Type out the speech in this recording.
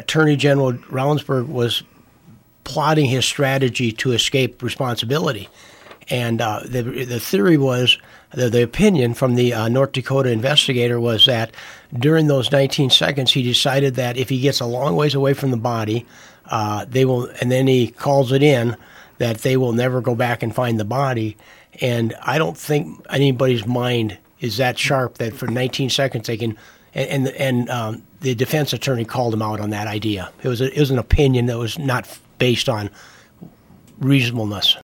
Attorney General Ravnsborg was plotting his strategy to escape responsibility. And the theory was, the opinion from the North Dakota investigator was that during those 19 seconds, he decided that if he gets a long ways away from the body, they will, and then he calls it in, that they will never go back and find the body. And I don't think anybody's mind is that sharp that for 19 seconds they can. And the defense attorney called him out on that idea. It was an opinion that was not based on reasonableness.